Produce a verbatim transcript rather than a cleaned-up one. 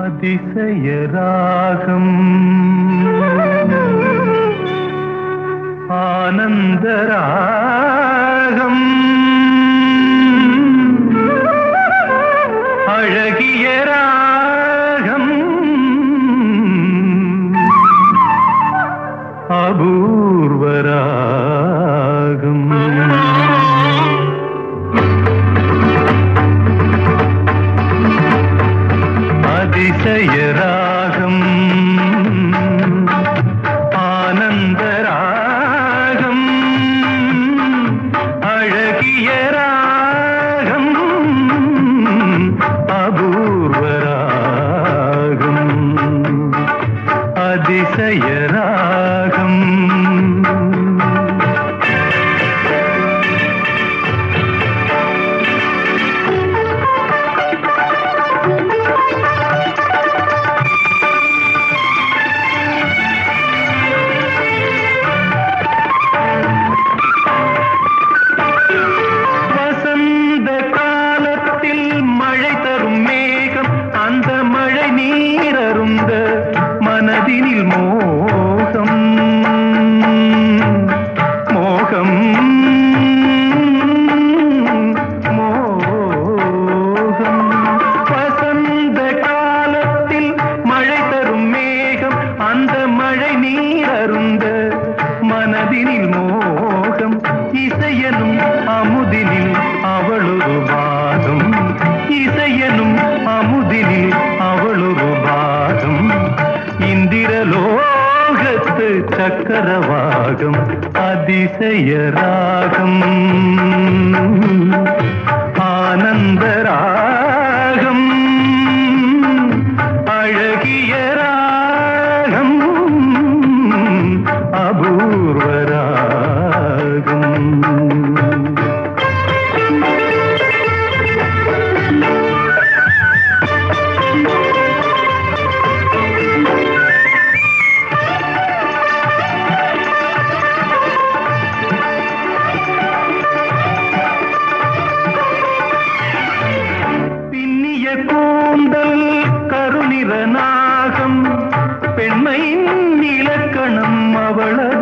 அதிசய ராகம் ஆனந்த ராகம் அழகிய ராகம் அபூர்வ ராகம் அதிசய ராகம் ஆனந்த ராகம் அழகிய ராகம் அபூர்வ ராகம் அதிசய ராகம் மனதினில் மோகம் மோகம் மோகம் வசந்த காலத்தில் மழை தரும் மேகம் அந்த மழை நீர் அருந்த மனதினில் மோகம் இசையனும் அமுதினில் அவளொரு வாதம் இசையனும் அமுதினில் அவளொரு வாதம் இந்திரலோகத்து சக்கரவாகம் அதிசய ராகம் ஆனந்த ராகம் அழகிய ராகம் அபூர்வ ராகம்